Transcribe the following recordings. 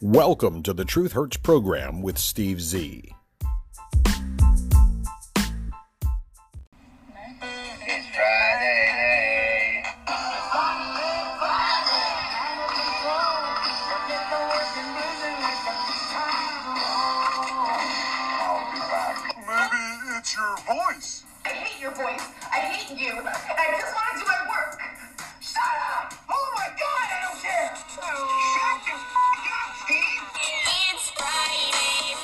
Welcome to the Truth Hurts program with Steve Z. It's Friday. I'll be back. Maybe it's your voice. I hate your voice. I hate you. And I just want to do my work. Shut up! Oh my God, I don't care. Shut up, Steve. It's Friday,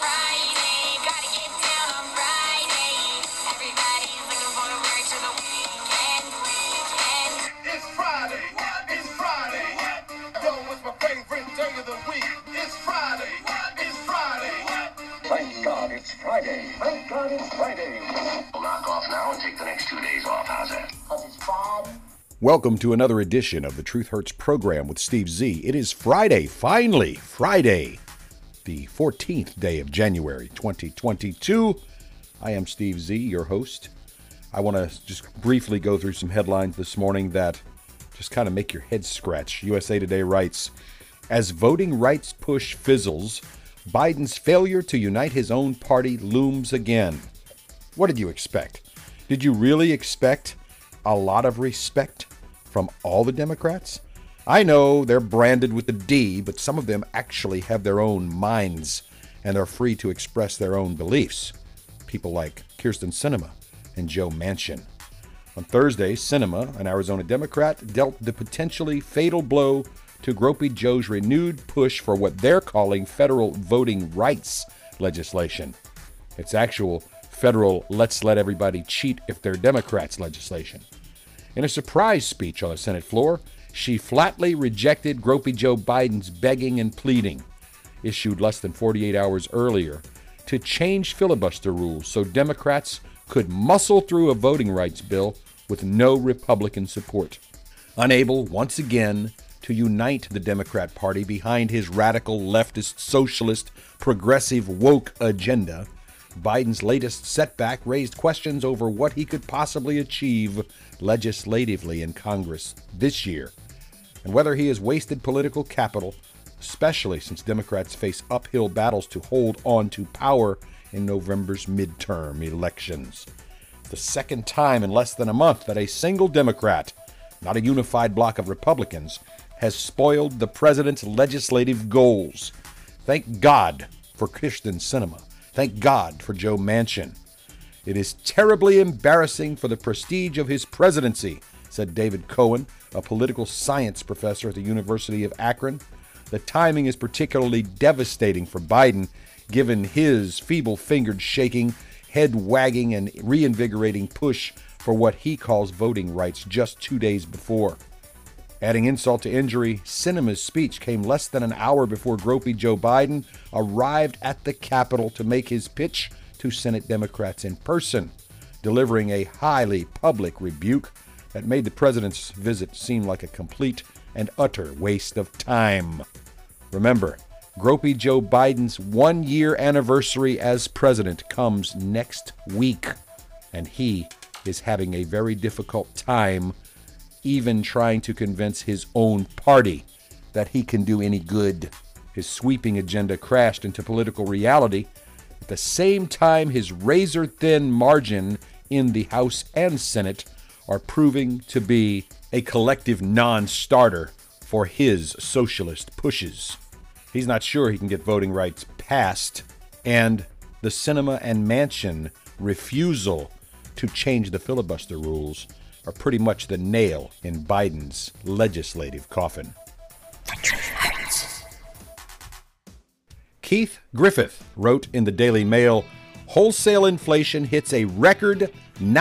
gotta get down on Friday. Everybody's looking forward to the weekend. It's Friday. It's Friday. Yo, it's my favorite day of the week. It's Friday. It's Friday. Thank God it's Friday. Thank God it's Friday. We'll knock off now and take the next 2 days off. How's that? Because it's Friday. Welcome to another edition of the Truth Hurts program with Steve Z. It is Friday, finally, Friday, the 14th day of January, 2022. I am Steve Z, your host. I want to just briefly go through some headlines this morning that just kind of make your head scratch. USA Today writes, as voting rights push fizzles, Biden's failure to unite his own party looms again. What did you expect? Did you really expect a lot of respect from all the Democrats? I know they're branded with the D, but some of them actually have their own minds and are free to express their own beliefs. People like Kyrsten Sinema and Joe Manchin. On Thursday, Sinema, an Arizona Democrat, dealt the potentially fatal blow to Gropey Joe's renewed push for what they're calling federal voting rights legislation. It's actual federal let's let everybody cheat if they're Democrats legislation. In a surprise speech on the Senate floor, she flatly rejected Gropey Joe Biden's begging and pleading, issued less than 48 hours earlier, to change filibuster rules so Democrats could muscle through a voting rights bill with no Republican support. Unable, once again, to unite the Democrat Party behind his radical leftist, socialist, progressive, woke agenda, Biden's latest setback raised questions over what he could possibly achieve legislatively in Congress this year, and whether he has wasted political capital, especially since Democrats face uphill battles to hold on to power in November's midterm elections. The second time in less than a month that a single Democrat, not a unified bloc of Republicans, has spoiled the president's legislative goals. Thank God for Kyrsten Sinema. Thank God for Joe Manchin. It is terribly embarrassing for the prestige of his presidency, said David Cohen, a political science professor at the University of Akron. The timing is particularly devastating for Biden, given his feeble-fingered shaking, head-wagging, and reinvigorating push for what he calls voting rights just 2 days before. Adding insult to injury, Sinema's speech came less than an hour before Gropey Joe Biden arrived at the Capitol to make his pitch to Senate Democrats in person, delivering a highly public rebuke that made the president's visit seem like a complete and utter waste of time. Remember, Gropey Joe Biden's one-year anniversary as president comes next week, and he is having a very difficult time even trying to convince his own party that he can do any good. His sweeping agenda crashed into political reality at the same time his razor-thin margin in the House and Senate are proving to be a collective non-starter for his socialist pushes. He's not sure he can get voting rights passed, and the Sinema and Manchin refusal to change the filibuster rules are pretty much the nail in Biden's legislative coffin. Keith Griffith wrote in the Daily Mail, wholesale inflation hits a record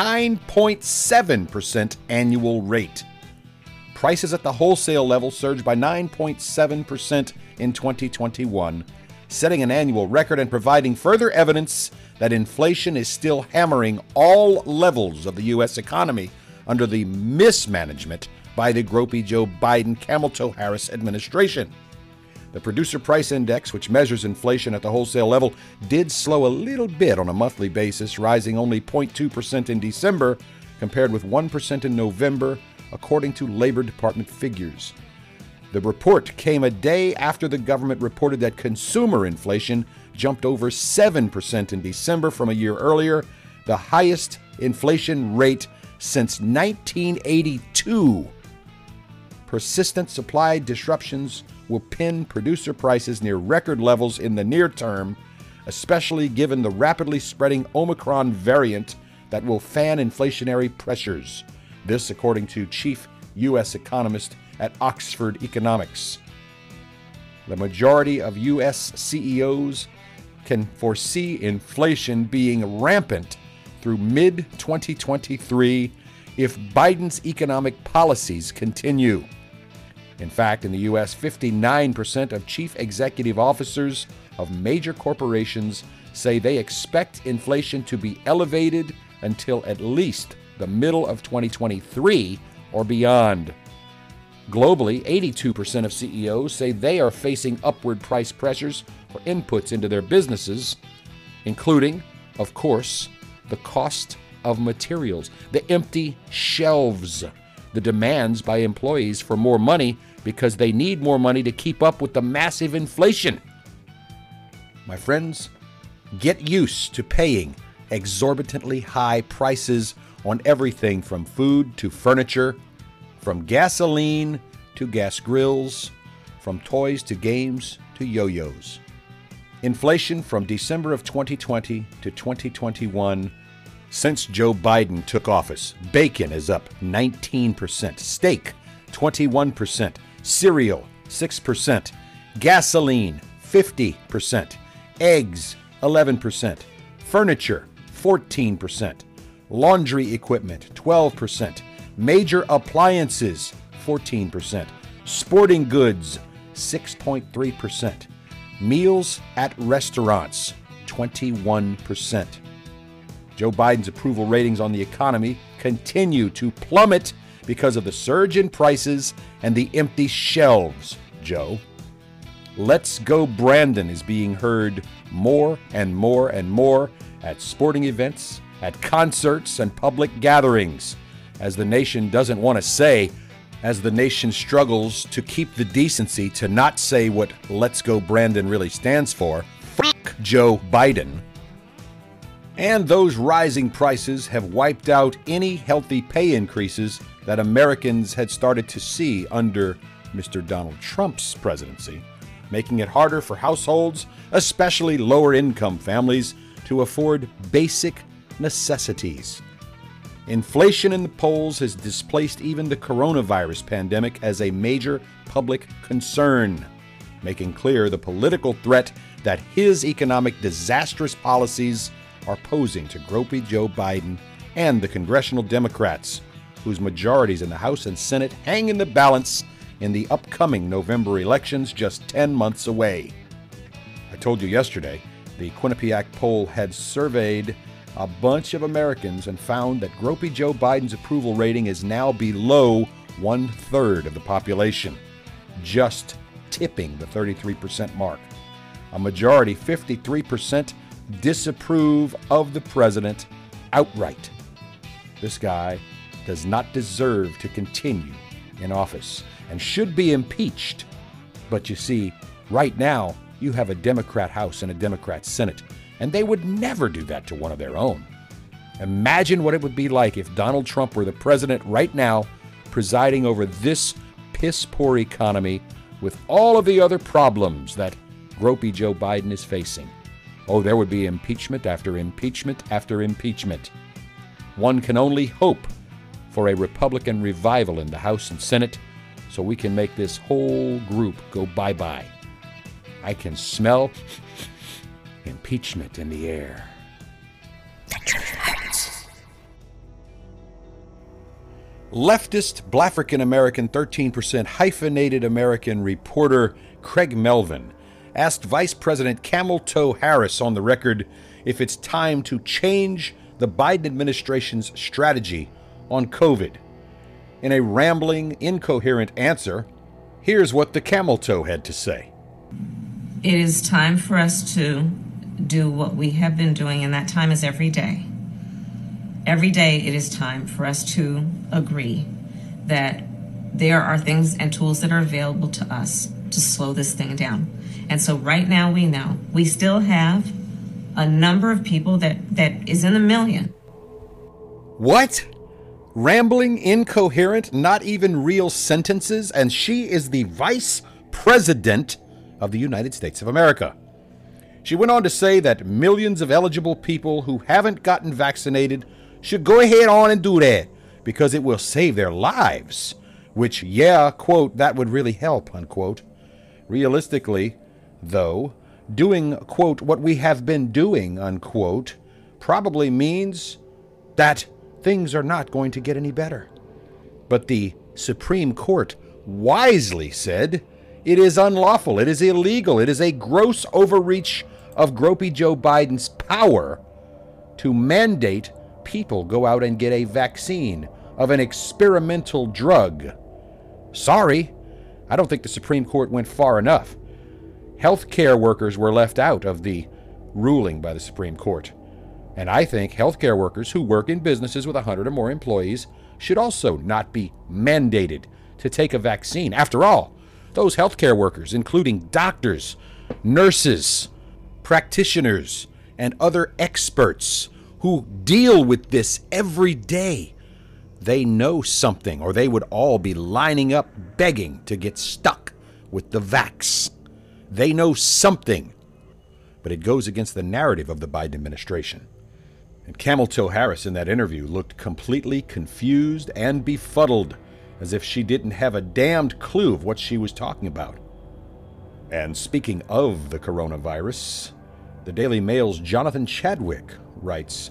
9.7% annual rate. Prices at the wholesale level surged by 9.7% in 2021, setting an annual record and providing further evidence that inflation is still hammering all levels of the U.S. economy under the mismanagement by the Gropey Joe Biden Camel Toe Harris administration. The Producer Price Index, which measures inflation at the wholesale level, did slow a little bit on a monthly basis, rising only 0.2% in December, compared with 1% in November, according to Labor Department figures. The report came a day after the government reported that consumer inflation jumped over 7% in December from a year earlier, the highest inflation rate since 1982. Persistent supply disruptions will pin producer prices near record levels in the near term, especially given the rapidly spreading Omicron variant that will fan inflationary pressures. This, according to chief U.S. economist at Oxford Economics. The majority of U.S. CEOs can foresee inflation being rampant through mid-2023 if Biden's economic policies continue. In fact, in the U.S., 59% of chief executive officers of major corporations say they expect inflation to be elevated until at least the middle of 2023 or beyond. Globally, 82% of CEOs say they are facing upward price pressures for inputs into their businesses, including, of course, the cost of materials, the empty shelves, the demands by employees for more money because they need more money to keep up with the massive inflation. My friends, get used to paying exorbitantly high prices on everything from food to furniture, from gasoline to gas grills, from toys to games to yo-yos. Inflation from December of 2020 to 2021. Since Joe Biden took office, bacon is up 19%, steak 21%, cereal 6%, gasoline 50%, eggs 11%, furniture 14%, laundry equipment 12%, major appliances 14%, sporting goods 6.3%, meals at restaurants 21%. Joe Biden's approval ratings on the economy continue to plummet because of the surge in prices and the empty shelves, Joe. Let's Go Brandon is being heard more and more and more at sporting events, at concerts, and public gatherings, as the nation doesn't want to say, as the nation struggles to keep the decency to not say what Let's Go Brandon really stands for. Fuck Joe Biden. And those rising prices have wiped out any healthy pay increases that Americans had started to see under Mr. Donald Trump's presidency, making it harder for households, especially lower-income families, to afford basic necessities. Inflation in the polls has displaced even the coronavirus pandemic as a major public concern, making clear the political threat that his economic disastrous policies are posing to gropey Joe Biden and the congressional Democrats, whose majorities in the House and Senate hang in the balance in the upcoming November elections just 10 months away. I told you yesterday, the Quinnipiac poll had surveyed a bunch of Americans and found that gropey Joe Biden's approval rating is now below 1/3 of the population, just tipping the 33% mark. A majority, 53%, disapprove of the president outright. This guy does not deserve to continue in office and should be impeached. But you see, right now, you have a Democrat House and a Democrat Senate, and they would never do that to one of their own. Imagine what it would be like if Donald Trump were the president right now, presiding over this piss-poor economy with all of the other problems that gropey Joe Biden is facing. Oh, there would be impeachment after impeachment after impeachment. One can only hope for a Republican revival in the House and Senate so we can make this whole group go bye-bye. I can smell impeachment in the air. The truth hurts. Leftist, Blafrican-American, 13% hyphenated American reporter Craig Melvin asked Vice President Camel Toe Harris on the record if it's time to change the Biden administration's strategy on COVID. In a rambling, incoherent answer, here's what the Camel Toe had to say. It is time for us to do what we have been doing, and that time is every day. Every day it is time for us to agree that there are things and tools that are available to us to slow this thing down. And so right now we know we still have a number of people that is in the million. What? Rambling, incoherent, not even real sentences, and she is the Vice President of the United States of America. She went on to say that millions of eligible people who haven't gotten vaccinated should go ahead on and do that because it will save their lives, which, yeah, quote, that would really help, unquote. Realistically, though, doing, quote, what we have been doing, unquote, probably means that things are not going to get any better. But the Supreme Court wisely said it is unlawful, it is illegal, it is a gross overreach of Gropey Joe Biden's power to mandate people go out and get a vaccine of an experimental drug. Sorry, I don't think the Supreme Court went far enough. Healthcare workers were left out of the ruling by the Supreme Court. And I think healthcare workers who work in businesses with 100 or more employees should also not be mandated to take a vaccine. After all, those healthcare workers, including doctors, nurses, practitioners, and other experts who deal with this every day, they know something, or they would all be lining up begging to get stuck with the vax. They know something, but it goes against the narrative of the Biden administration. And Camel Toe Harris in that interview looked completely confused and befuddled, as if she didn't have a damned clue of what she was talking about. And speaking of the coronavirus, the Daily Mail's Jonathan Chadwick writes,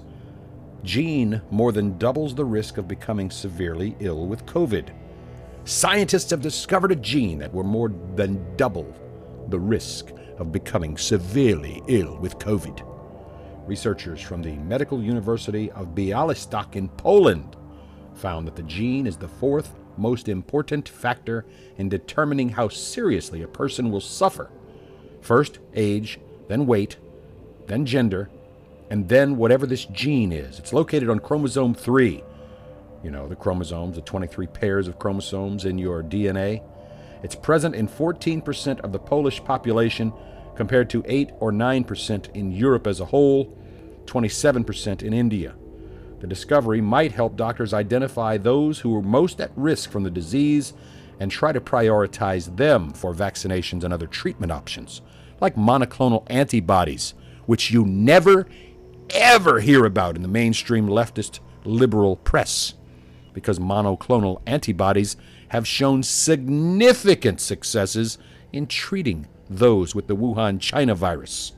gene more than doubles the risk of becoming severely ill with COVID. Scientists have discovered a gene that will more than double the risk of becoming severely ill with COVID. Researchers from the Medical University of Białystok in Poland found that the gene is the fourth most important factor in determining how seriously a person will suffer. First, age, then weight, then gender, and then whatever this gene is. It's located on chromosome 3. You know, the chromosomes, the 23 pairs of chromosomes in your DNA. It's present in 14% of the Polish population, compared to 8 or 9% in Europe as a whole, 27% in India. The discovery might help doctors identify those who are most at risk from the disease and try to prioritize them for vaccinations and other treatment options, like monoclonal antibodies, which you never, ever hear about in the mainstream leftist liberal press, because monoclonal antibodies have shown significant successes in treating those with the Wuhan China virus.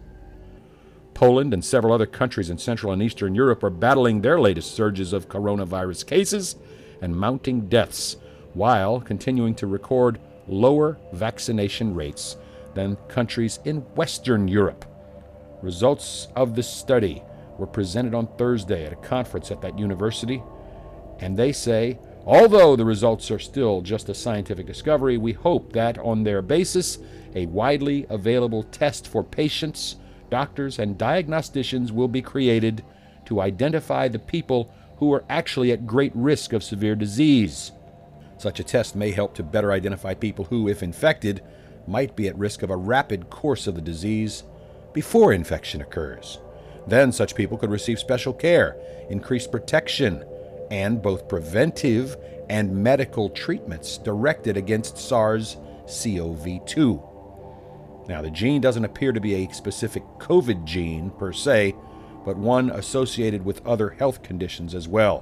Poland and several other countries in Central and Eastern Europe are battling their latest surges of coronavirus cases and mounting deaths, while continuing to record lower vaccination rates than countries in Western Europe. Results of this study were presented on Thursday at a conference at that university, and they say, although the results are still just a scientific discovery, we hope that on their basis, a widely available test for patients, doctors, and diagnosticians will be created to identify the people who are actually at great risk of severe disease. Such a test may help to better identify people who, if infected, might be at risk of a rapid course of the disease before infection occurs. Then such people could receive special care, increased protection, and both preventive and medical treatments directed against SARS-CoV-2. Now, the gene doesn't appear to be a specific COVID gene per se, but one associated with other health conditions as well.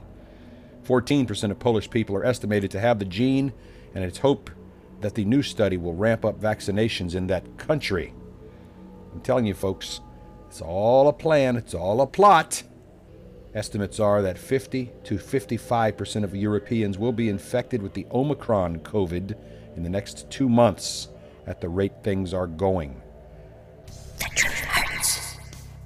14% of Polish people are estimated to have the gene, and it's hoped that the new study will ramp up vaccinations in that country. I'm telling you, folks, it's all a plan, it's all a plot. Estimates are that 50 to 55% of Europeans will be infected with the Omicron COVID in the next 2 months at the rate things are going. The truth hurts.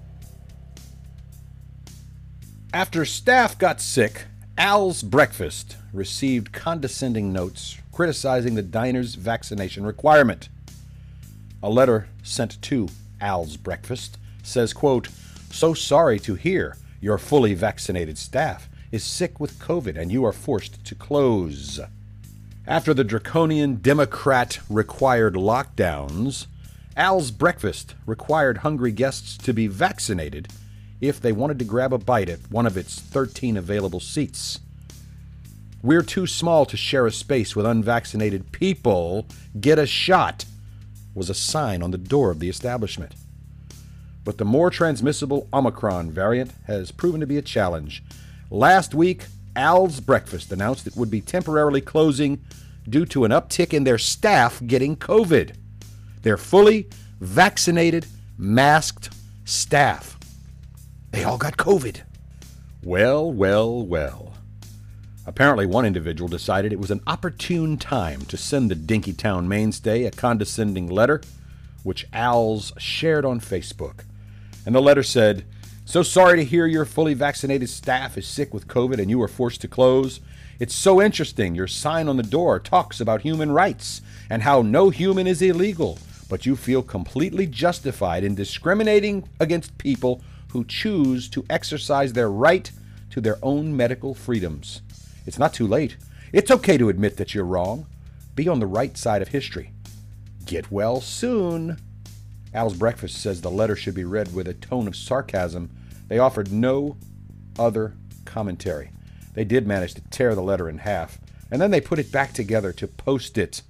After staff got sick, Al's Breakfast received condescending notes criticizing the diner's vaccination requirement. A letter sent to Al's Breakfast says, quote, "So sorry to hear your fully vaccinated staff is sick with COVID and you are forced to close." After the draconian Democrat-required lockdowns, Al's Breakfast required hungry guests to be vaccinated if they wanted to grab a bite at one of its 13 available seats. "We're too small to share a space with unvaccinated people. Get a shot," was a sign on the door of the establishment. But the more transmissible Omicron variant has proven to be a challenge. Last week, Al's Breakfast announced it would be temporarily closing due to an uptick in their staff getting COVID. Their fully vaccinated, masked staff. They all got COVID. Well, well, well. Apparently one individual decided it was an opportune time to send the Dinkytown mainstay a condescending letter, which Al's shared on Facebook. And the letter said, "So sorry to hear your fully vaccinated staff is sick with COVID and you are forced to close. It's so interesting. Your sign on the door talks about human rights and how no human is illegal, but you feel completely justified in discriminating against people who choose to exercise their right to their own medical freedoms. It's not too late. It's okay to admit that you're wrong. Be on the right side of history. Get well soon." Al's Breakfast says the letter should be read with a tone of sarcasm. They offered no other commentary. They did manage to tear the letter in half, and then they put it back together to post it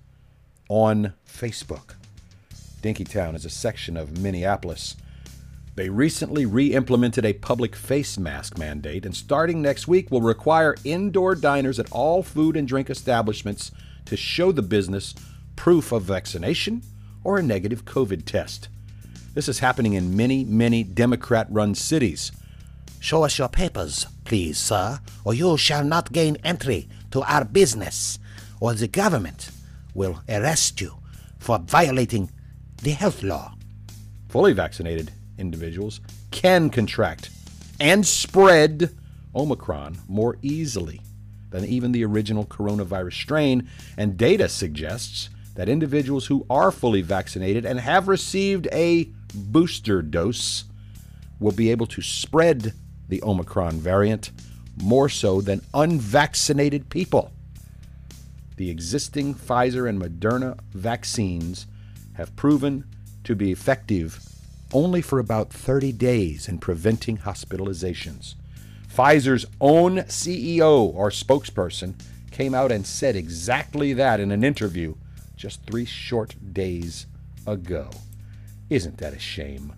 on Facebook. Dinkytown is a section of Minneapolis. They recently re-implemented a public face mask mandate, and starting next week will require indoor diners at all food and drink establishments to show the business proof of vaccination or a negative COVID test. This is happening in many Democrat-run cities. "Show us your papers, please, sir, or you shall not gain entry to our business, or the government will arrest you for violating the health law." Fully vaccinated individuals can contract and spread Omicron more easily than even the original coronavirus strain, and data suggests that individuals who are fully vaccinated and have received a booster dose will be able to spread the Omicron variant more so than unvaccinated people. The existing Pfizer and Moderna vaccines have proven to be effective only for about 30 days in preventing hospitalizations. Pfizer's own CEO or spokesperson came out and said exactly that in an interview just 3 short days ago. Isn't that a shame?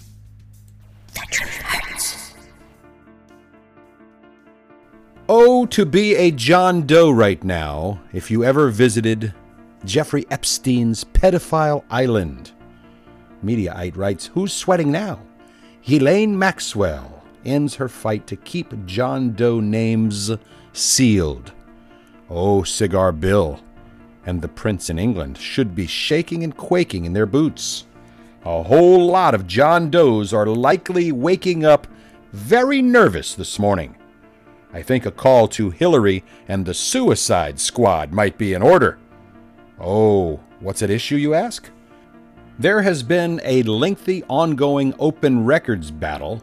Oh, to be a John Doe right now if you ever visited Jeffrey Epstein's pedophile island. Mediaite writes, "Who's sweating now? Ghislaine Maxwell ends her fight to keep John Doe names sealed. Oh, Cigar Bill and the Prince in England should be shaking and quaking in their boots. A whole lot of John Does are likely waking up very nervous this morning. I think a call to Hillary and the Suicide Squad might be in order." Oh, what's at issue, you ask? There has been a lengthy, ongoing open records battle.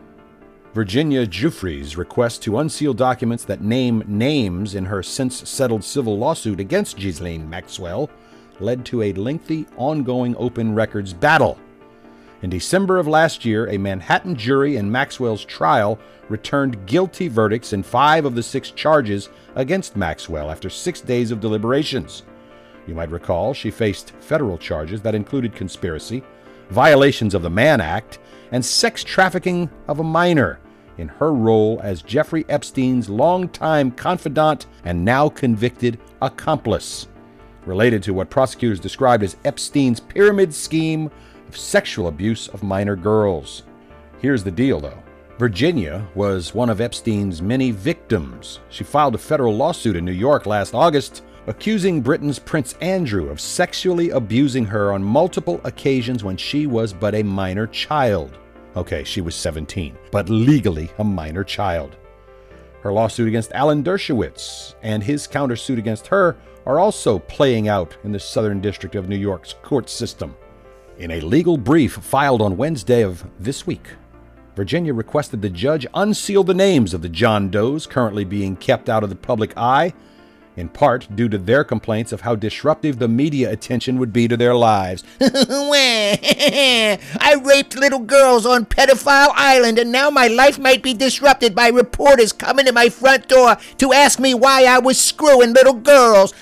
Virginia Giuffre's request to unseal documents that name names in her since-settled civil lawsuit against Ghislaine Maxwell led to a lengthy, ongoing open records battle. In December of last year, a Manhattan jury in Maxwell's trial returned guilty verdicts in 5 of the 6 charges against Maxwell after 6 days of deliberations. You might recall she faced federal charges that included conspiracy, violations of the Mann Act, and sex trafficking of a minor in her role as Jeffrey Epstein's longtime confidant and now convicted accomplice, related to what prosecutors described as Epstein's pyramid scheme of sexual abuse of minor girls. Here's the deal, though. Virginia was one of Epstein's many victims. She filed a federal lawsuit in New York last August accusing Britain's Prince Andrew of sexually abusing her on multiple occasions when she was but a minor child. Okay, she was 17, but legally a minor child. Her lawsuit against Alan Dershowitz and his countersuit against her are also playing out in the Southern District of New York's court system. In a legal brief filed on Wednesday of this week, Virginia requested the judge unseal the names of the John Does currently being kept out of the public eye in part due to their complaints of how disruptive the media attention would be to their lives. I raped little girls on Pedophile Island, and now my life might be disrupted by reporters coming to my front door to ask me why I was screwing little girls.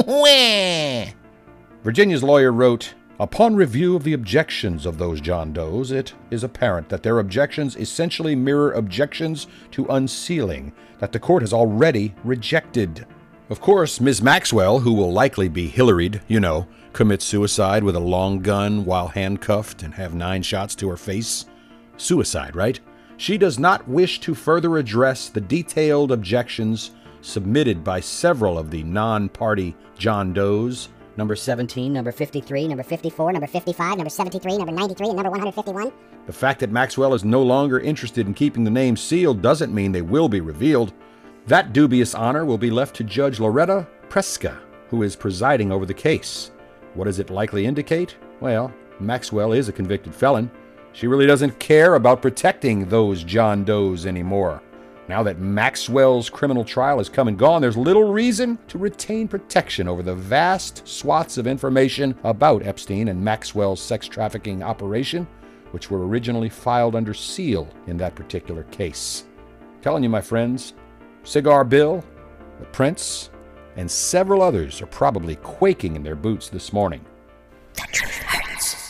Virginia's lawyer wrote, "Upon review of the objections of those John Does, it is apparent that their objections essentially mirror objections to unsealing that the court has already rejected." Of course, Ms. Maxwell, who will likely be Hillaried, commit suicide with a long gun while handcuffed and have 9 shots to her face. Suicide, right? She does not wish to further address the detailed objections submitted by several of the non-party John Does. Number 17, number 53, number 54, number 55, number 73, number 93, and number 151. The fact that Maxwell is no longer interested in keeping the names sealed doesn't mean they will be revealed. That dubious honor will be left to Judge Loretta Preska, who is presiding over the case. What does it likely indicate? Well, Maxwell is a convicted felon. She really doesn't care about protecting those John Does anymore. Now that Maxwell's criminal trial has come and gone, there's little reason to retain protection over the vast swaths of information about Epstein and Maxwell's sex trafficking operation, which were originally filed under seal in that particular case. Telling you, my friends, Cigar Bill, the Prince, and several others are probably quaking in their boots this morning. The truth hurts.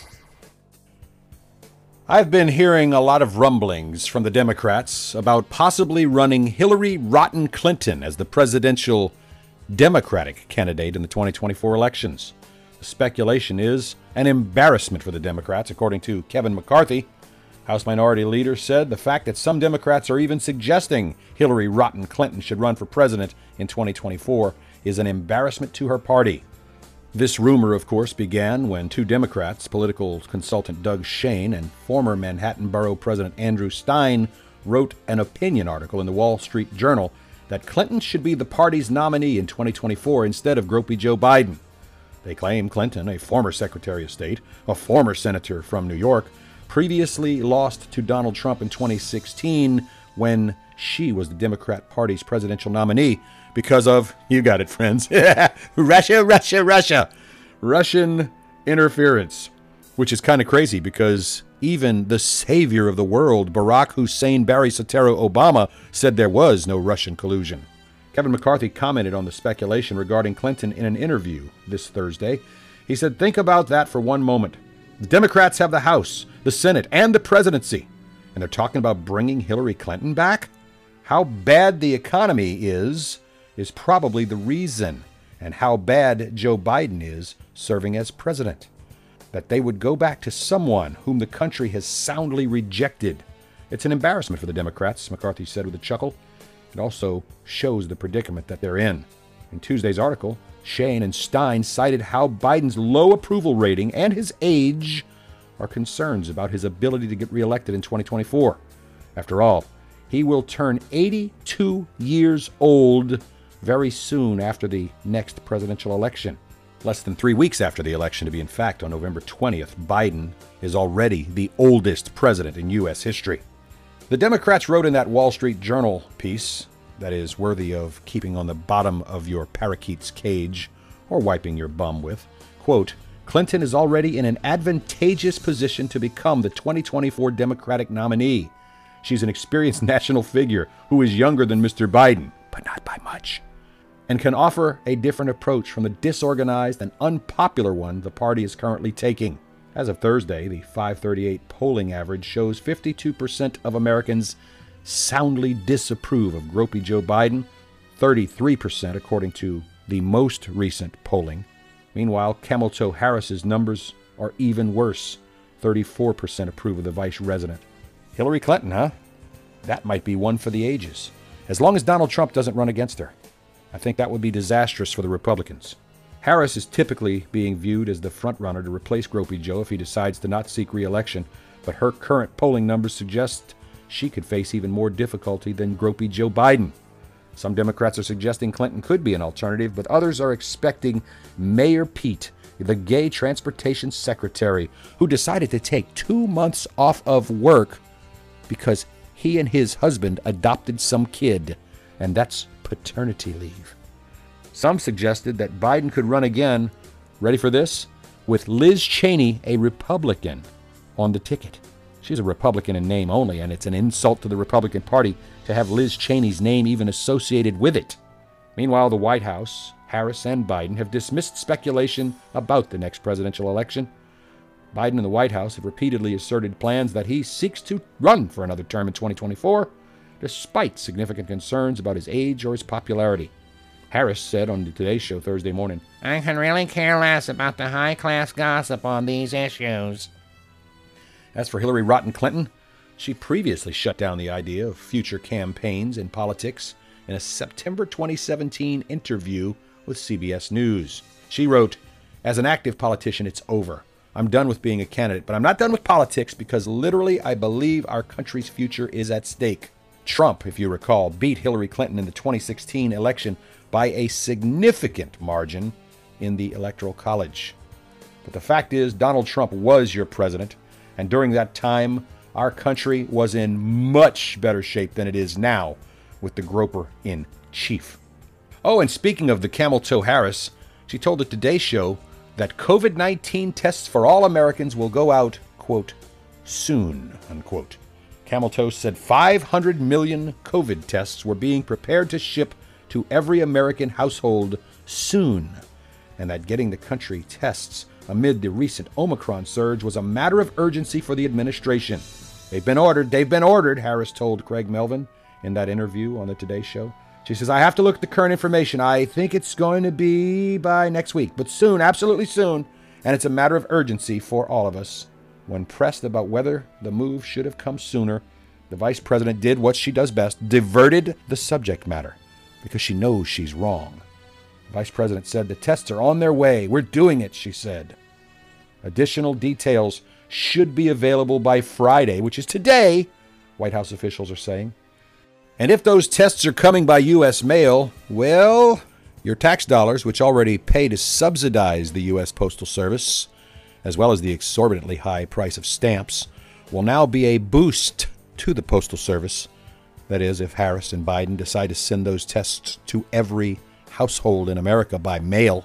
I've been hearing a lot of rumblings from the Democrats about possibly running Hillary Rotten Clinton as the presidential Democratic candidate in the 2024 elections. The speculation is an embarrassment for the Democrats, according to Kevin McCarthy. House Minority Leader said the fact that some Democrats are even suggesting Hillary Rotten Clinton should run for president in 2024 is an embarrassment to her party. This rumor, of course, began when 2 Democrats, political consultant Doug Shane and former Manhattan Borough President Andrew Stein, wrote an opinion article in the Wall Street Journal that Clinton should be the party's nominee in 2024 instead of Gropey Joe Biden. They claim Clinton, a former Secretary of State, a former senator from New York, previously lost to Donald Trump in 2016 when she was the Democrat Party's presidential nominee because of, you got it, friends, Russia. Russian interference, which is kind of crazy because even the savior of the world, Barack Hussein Barry Soetoro Obama, said there was no Russian collusion. Kevin McCarthy commented on the speculation regarding Clinton in an interview this Thursday. He said, "Think about that for one moment. The Democrats have the House, the Senate, and the presidency, and they're talking about bringing Hillary Clinton back? How bad the economy is probably the reason, and how bad Joe Biden is serving as president. That they would go back to someone whom the country has soundly rejected. It's an embarrassment for the Democrats," McCarthy said with a chuckle. It also shows the predicament that they're in. In Tuesday's article, Shane and Stein cited how Biden's low approval rating and his age are concerns about his ability to get reelected in 2024. After all, he will turn 82 years old very soon after the next presidential election. Less than 3 weeks after the election, to be in fact, on November 20th, Biden is already the oldest president in U.S. history. The Democrats wrote in that Wall Street Journal piece that is worthy of keeping on the bottom of your parakeet's cage or wiping your bum with, quote, "Clinton is already in an advantageous position to become the 2024 Democratic nominee. She's an experienced national figure who is younger than Mr. Biden, but not by much, and can offer a different approach from the disorganized and unpopular one the party is currently taking." As of Thursday, the 538 polling average shows 52% of Americans soundly disapprove of Gropey Joe Biden, 33% according to the most recent polling. Meanwhile, Camel Toe Harris's numbers are even worse. 34% approve of the vice president. Hillary Clinton, huh? That might be one for the ages. As long as Donald Trump doesn't run against her. I think that would be disastrous for the Republicans. Harris is typically being viewed as the frontrunner to replace Gropey Joe if he decides to not seek re-election, but her current polling numbers suggest she could face even more difficulty than Gropey Joe Biden. Some Democrats are suggesting Clinton could be an alternative, but others are expecting Mayor Pete, the gay transportation secretary, who decided to take 2 months off of work because he and his husband adopted some kid, and that's paternity leave. Some suggested that Biden could run again, ready for this, with Liz Cheney, a Republican, on the ticket. She's a Republican in name only, and it's an insult to the Republican Party to have Liz Cheney's name even associated with it. Meanwhile, the White House, Harris and Biden, have dismissed speculation about the next presidential election. Biden and the White House have repeatedly asserted plans that he seeks to run for another term in 2024, despite significant concerns about his age or his popularity. Harris said on the Today Show Thursday morning, "I can really care less about the high-class gossip on these issues." As for Hillary Rotten Clinton, she previously shut down the idea of future campaigns in politics in a September 2017 interview with CBS News. She wrote, "As an active politician, it's over. I'm done with being a candidate, but I'm not done with politics because literally I believe our country's future is at stake." Trump, if you recall, beat Hillary Clinton in the 2016 election by a significant margin in the Electoral College. But the fact is, Donald Trump was your president, and during that time, our country was in much better shape than it is now with the groper in chief. Oh, and speaking of the camel toe Harris, she told the Today Show that COVID-19 tests for all Americans will go out, quote, soon, unquote. Camel Toe said 500 million COVID tests were being prepared to ship to every American household soon, and that getting the country tests amid the recent Omicron surge was a matter of urgency for the administration. They've been ordered, Harris told Craig Melvin in that interview on the Today Show. She says, "I have to look at the current information. I think it's going to be by next week, but soon, absolutely soon, and it's a matter of urgency for all of us." When pressed about whether the move should have come sooner, the vice president did what she does best, diverted the subject matter, because she knows she's wrong. The vice president said, "The tests are on their way. We're doing it," she said. Additional details should be available by Friday, which is today, White House officials are saying. And if those tests are coming by U.S. mail, well, your tax dollars, which already pay to subsidize the U.S. Postal Service, as well as the exorbitantly high price of stamps, will now be a boost to the Postal Service. That is, if Harris and Biden decide to send those tests to every household in America by mail.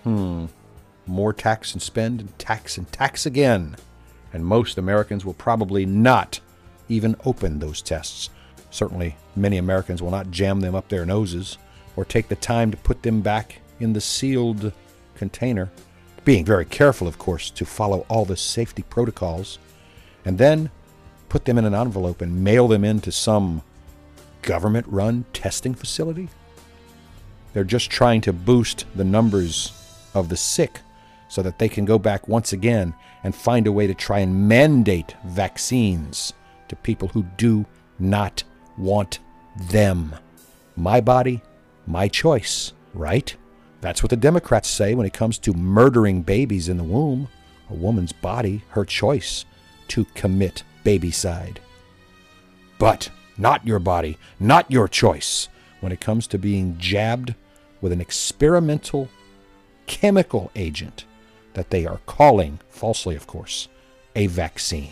More tax and spend and tax again. And most Americans will probably not even open those tests. Certainly, many Americans will not jam them up their noses or take the time to put them back in the sealed container, being very careful, of course, to follow all the safety protocols, and then put them in an envelope and mail them into some government-run testing facility. They're just trying to boost the numbers of the sick so that they can go back once again and find a way to try and mandate vaccines to people who do not want them. My body, my choice, right? That's what the Democrats say when it comes to murdering babies in the womb. A woman's body, her choice to commit babycide. But not your body, not your choice when it comes to being jabbed with an experimental chemical agent that they are calling, falsely of course, a vaccine.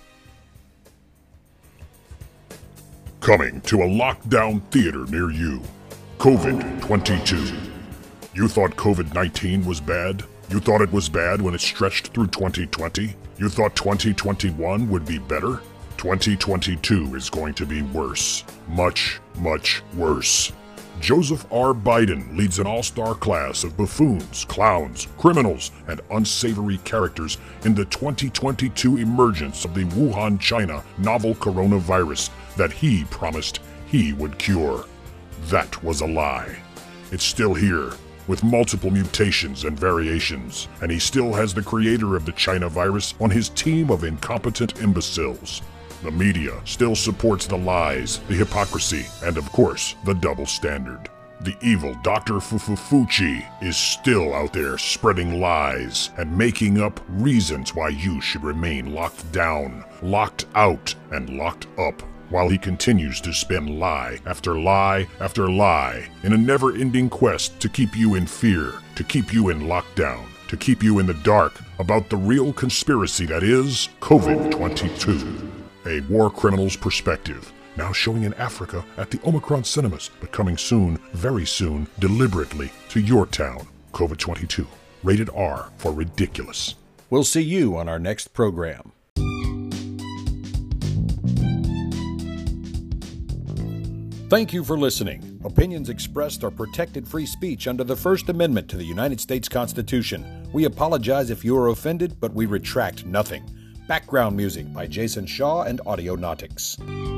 Coming to a lockdown theater near you. COVID-22. You thought COVID-19 was bad? You thought it was bad when it stretched through 2020? You thought 2021 would be better? 2022 is going to be worse. Much, much worse. Joseph R. Biden leads an all-star class of buffoons, clowns, criminals, and unsavory characters in the 2022 emergence of the Wuhan, China novel coronavirus that he promised he would cure. That was a lie. It's still here, with multiple mutations and variations, and he still has the creator of the China virus on his team of incompetent imbeciles. The media still supports the lies, the hypocrisy, and of course, the double standard. The evil Dr. Fauci is still out there spreading lies and making up reasons why you should remain locked down, locked out, and locked up, while he continues to spin lie after lie after lie in a never-ending quest to keep you in fear, to keep you in lockdown, to keep you in the dark about the real conspiracy that is COVID-22. A war criminal's perspective, now showing in Africa at the Omicron Cinemas, but coming soon, very soon, deliberately to your town. COVID-22. Rated R for ridiculous. We'll see you on our next program. Thank you for listening. Opinions expressed are protected free speech under the First Amendment to the United States Constitution. We apologize if you are offended, but we retract nothing. Background music by Jason Shaw and Audionautics.